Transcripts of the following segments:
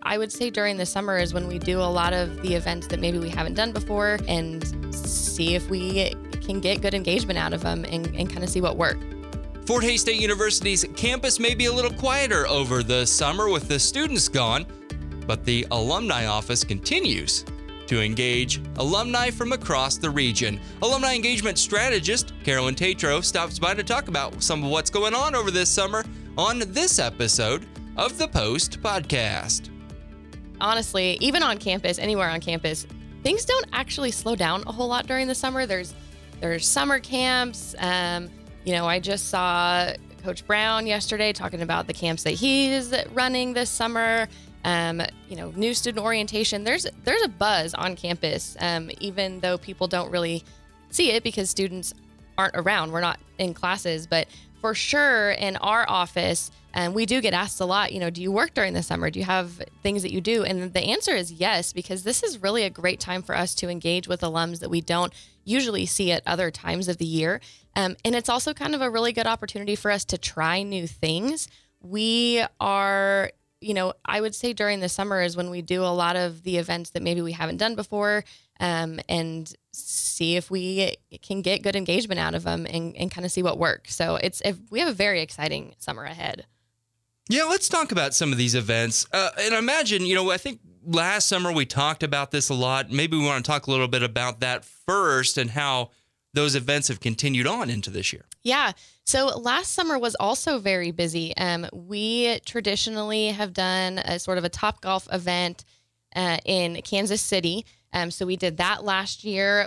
I would say during the summer is when we do a lot of the events that maybe we haven't done before and see if we can get good engagement out of them and kind of see what works. Fort Hays State University's campus may be a little quieter over the summer with the students gone, but the alumni office continues to engage alumni from across the region. Alumni engagement strategist Carolyn Tatro stops by to talk about some of what's going on over this summer on this episode of the Post Podcast. Honestly, even on campus, anywhere on campus, things don't actually slow down a whole lot during the summer. There's summer camps. I just saw Coach Brown yesterday talking about the camps that he's running this summer. New student orientation. There's a buzz on campus, even though people don't really see it because students aren't around. We're not in classes, but for sure in our office, we do get asked a lot, do you work during the summer? Do you have things that you do? And the answer is yes, because this is really a great time for us to engage with alums that we don't usually see at other times of the year. And it's also kind of a really good opportunity for us to try new things. We are, I would say during the summer is when we do a lot of the events that maybe we haven't done before, and see if we can get good engagement out of them and kind of see what works. So we have a very exciting summer ahead. Yeah, let's talk about some of these events. And imagine, I think last summer we talked about this a lot. Maybe we want to talk a little bit about that first and how those events have continued on into this year. Yeah. So last summer was also very busy. We traditionally have done a sort of a Topgolf event in Kansas City. So we did that last year.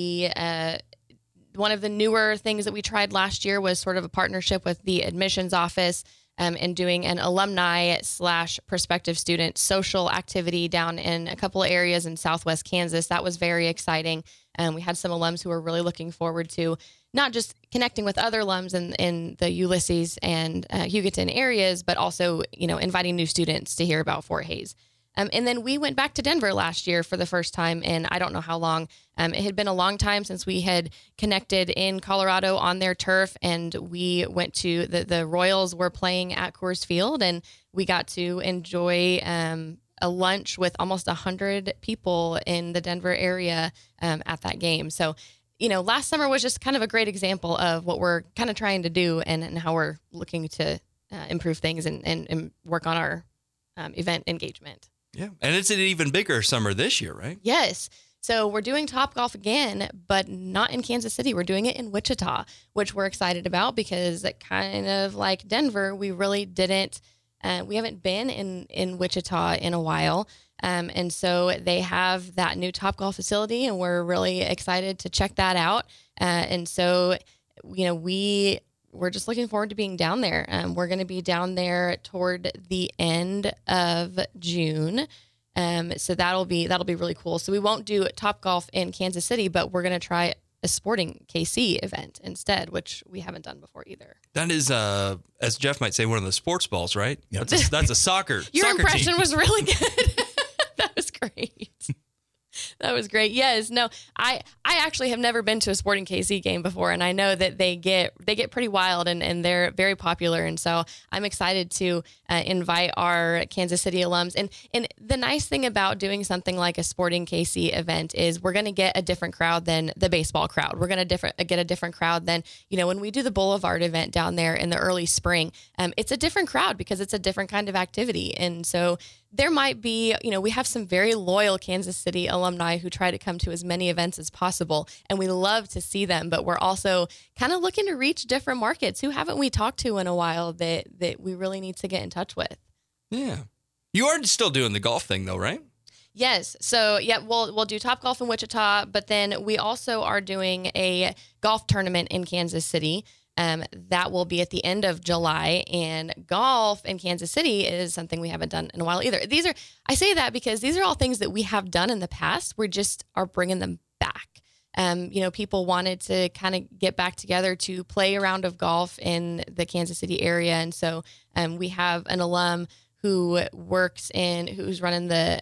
One of the newer things that we tried last year was sort of a partnership with the admissions office and doing an alumni/prospective student social activity down in a couple of areas in Southwest Kansas. That was very exciting. We had some alums who were really looking forward to not just connecting with other alums in the Ulysses and Hugoton areas, but also, inviting new students to hear about Fort Hays. And then we went back to Denver last year for the first time in I don't know how long. It had been a long time since we had connected in Colorado on their turf, and we went to the Royals were playing at Coors Field, and we got to enjoy a lunch with almost 100 people in the Denver area at that game. So, last summer was just kind of a great example of what we're kind of trying to do and how we're looking to improve things and work on our event engagement. Yeah. And it's an even bigger summer this year, right? Yes. So we're doing Topgolf again, but not in Kansas City. We're doing it in Wichita, which we're excited about because kind of like Denver, we really we haven't been in Wichita in a while. And so they have that new Topgolf facility, and we're really excited to check that out. And so, we're just looking forward to being down there. We're going to be down there toward the end of June. So that'll be really cool. So we won't do Topgolf in Kansas City, but we're going to try a Sporting KC event instead, which we haven't done before either. That is, as Jeff might say, one of the sports balls, right? Yep. That's a soccer. Your soccer impression team. Was really good. That was great. That was great. Yes. No, I actually have never been to a Sporting KC game before, and I know that they get pretty wild and they're very popular. And so I'm excited to invite our Kansas City alums. And the nice thing about doing something like a Sporting KC event is we're going to get a different crowd than the baseball crowd. We're going to get a different crowd than, when we do the Boulevard event down there in the early spring. It's a different crowd because it's a different kind of activity. And so there might be, we have some very loyal Kansas City alumni who try to come to as many events as possible, and we love to see them, but we're also kind of looking to reach different markets. Who haven't we talked to in a while that we really need to get in touch with? Yeah. You are still doing the golf thing though, right? Yes. So yeah, we'll do Topgolf in Wichita, but then we also are doing a golf tournament in Kansas City. That will be at the end of July, and golf in Kansas City is something we haven't done in a while either. I say that because these are all things that we have done in the past. We just are bringing them back. People wanted to kind of get back together to play a round of golf in the Kansas City area. And so, we have an alum who's running the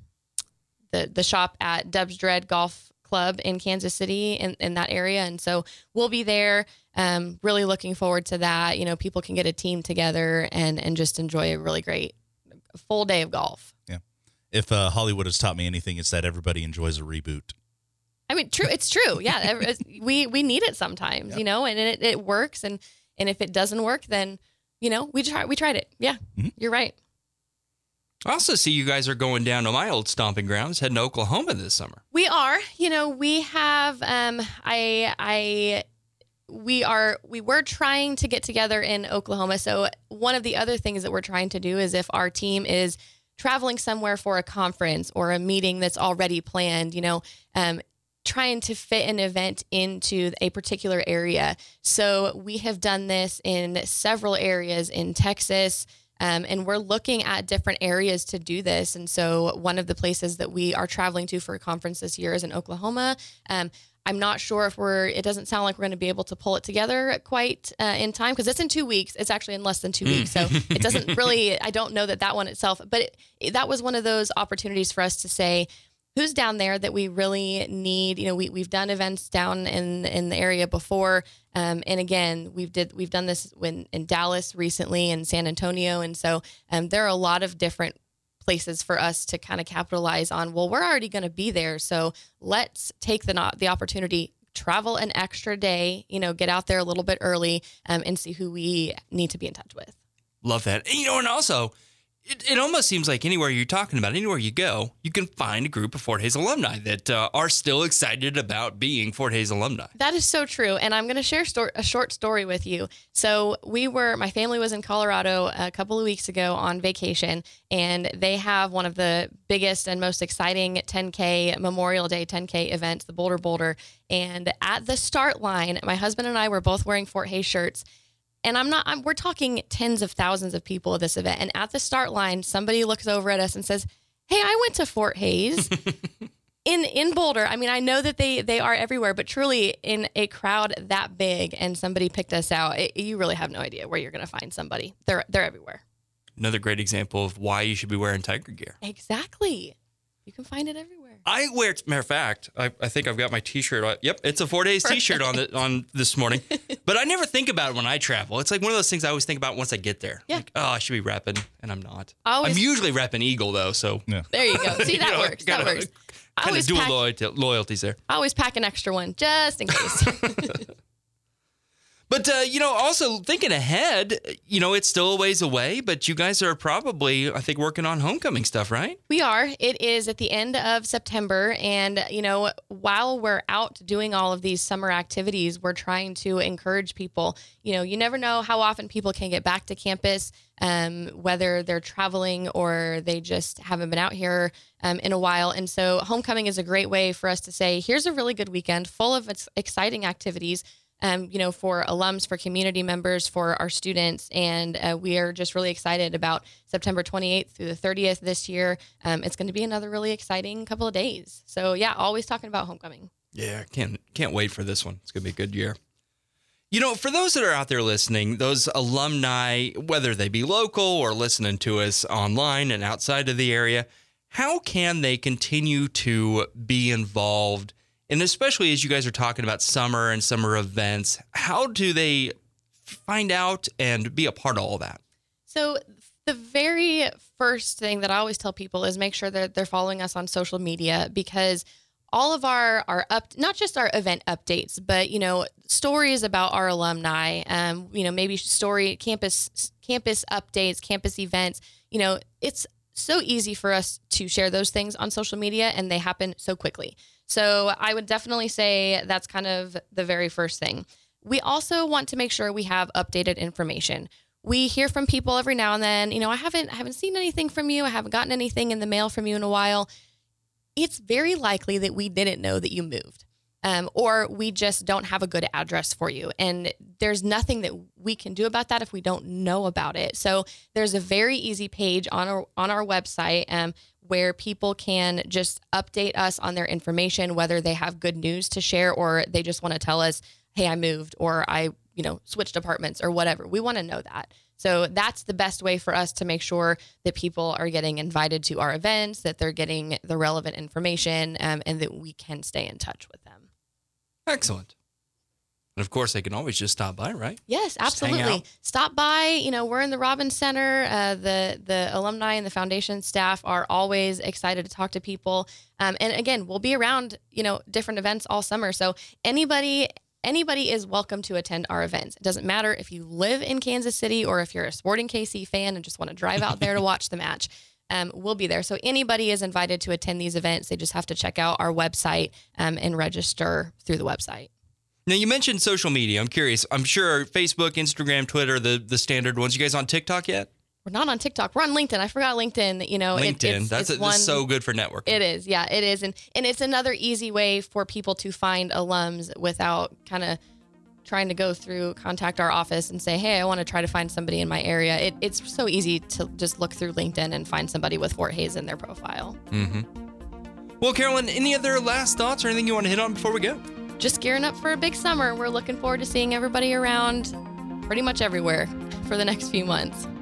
shop at Dubs Dread Golf Club in Kansas City in that area. And so we'll be there. Really looking forward to that. People can get a team together and just enjoy a really great full day of golf. Yeah. If Hollywood has taught me anything, it's that everybody enjoys a reboot. I mean, true. It's true. Yeah. We need it sometimes, Yep. you know, and it works. And if it doesn't work, then, you know, we tried it. Yeah, You're right. I also see you guys are going down to my old stomping grounds, heading to Oklahoma this summer. We are, you know, we have, we were trying to get together in Oklahoma. So one of the other things that we're trying to do is if our team is traveling somewhere for a conference or a meeting that's already planned, you know, trying to fit an event into a particular area. So we have done this in several areas in Texas, and we're looking at different areas to do this. And so one of the places that we are traveling to for a conference this year is in Oklahoma. I'm not sure if it doesn't sound like we're going to be able to pull it together quite in time because it's in 2 weeks. It's actually in less than 2 weeks. So it doesn't really, I don't know that one itself, but that was one of those opportunities for us to say, who's down there that we really need. You know, we've done events down in the area before. And again, we've done this in Dallas recently and San Antonio. And so there are a lot of different places for us to kind of capitalize on. Well, we're already going to be there. So let's take the opportunity, travel an extra day, you know, get out there a little bit early and see who we need to be in touch with. Love that. And, you know, and also, it almost seems like anywhere you're talking about, anywhere you go, you can find a group of Fort Hays alumni that are still excited about being Fort Hays alumni. That is so true. And I'm going to share a short story with you. So my family was in Colorado a couple of weeks ago on vacation, and they have one of the biggest and most exciting 10K Memorial Day 10K events, the Boulder Boulder. And at the start line, my husband and I were both wearing Fort Hays shirts. And we're talking tens of thousands of people at this event. And at the start line, somebody looks over at us and says, "Hey, I went to Fort Hays in Boulder." I mean, I know that they are everywhere, but truly in a crowd that big and somebody picked us out, you really have no idea where you're going to find somebody. They're everywhere. Another great example of why you should be wearing Tiger gear. Exactly. You can find it everywhere. I wear, matter of fact, I think I've got my T-shirt on. Yep, it's a 4 Days T-shirt on this morning. But I never think about it when I travel. It's like one of those things I always think about once I get there. Yeah. Like, I should be repping, and I'm not. I'm usually repping Eagle, though, so. Yeah. There you go. See, that works. That works. Kind of dual loyalties there. I always pack an extra one just in case. But, also thinking ahead, it's still a ways away, but you guys are probably, I think, working on homecoming stuff, right? We are. It is at the end of September. And, while we're out doing all of these summer activities, we're trying to encourage people. You never know how often people can get back to campus, whether they're traveling or they just haven't been out here in a while. And so homecoming is a great way for us to say, here's a really good weekend full of exciting activities. For alums, for community members, for our students. And we are just really excited about September 28th through the 30th this year. It's going to be another really exciting couple of days. So yeah, always talking about homecoming. Yeah, can't wait for this one. It's going to be a good year. For those that are out there listening, those alumni, whether they be local or listening to us online and outside of the area, how can they continue to be involved? And especially as you guys are talking about summer and summer events, how do they find out and be a part of all that? So the very first thing that I always tell people is make sure that they're following us on social media, because all of our not just our event updates, but, stories about our alumni, maybe campus updates, campus events, it's so easy for us to share those things on social media, and they happen so quickly. So I would definitely say that's kind of the very first thing. We also want to make sure we have updated information. We hear from people every now and then, I haven't seen anything from you. I haven't gotten anything in the mail from you in a while. It's very likely that we didn't know that you moved, or we just don't have a good address for you. And there's nothing that we can do about that if we don't know about it. So there's a very easy page on our website, where people can just update us on their information, whether they have good news to share or they just want to tell us, hey, I moved, or I, switched apartments or whatever. We want to know that. So that's the best way for us to make sure that people are getting invited to our events, that they're getting the relevant information, and that we can stay in touch with them. Excellent. And of course, they can always just stop by, right? Yes, Just hang absolutely. out. Stop by. We're in the Robbins Center. The alumni and the foundation staff are always excited to talk to people. And again, we'll be around, different events all summer. So anybody is welcome to attend our events. It doesn't matter if you live in Kansas City or if you're a Sporting KC fan and just want to drive out there to watch the match. We'll be there. So anybody is invited to attend these events. They just have to check out our website and register through the website. Now, you mentioned social media. I'm curious. I'm sure Facebook, Instagram, Twitter, the standard ones. You guys on TikTok yet? We're not on TikTok. We're on LinkedIn. I forgot LinkedIn. LinkedIn. It's That's so good for networking. It is. Yeah, it is. And it's another easy way for people to find alums without kind of trying to go through, contact our office and say, hey, I want to try to find somebody in my area. It's so easy to just look through LinkedIn and find somebody with Fort Hays in their profile. Mm-hmm. Well, Carolyn, any other last thoughts or anything you want to hit on before we go? Just gearing up for a big summer. We're looking forward to seeing everybody around pretty much everywhere for the next few months.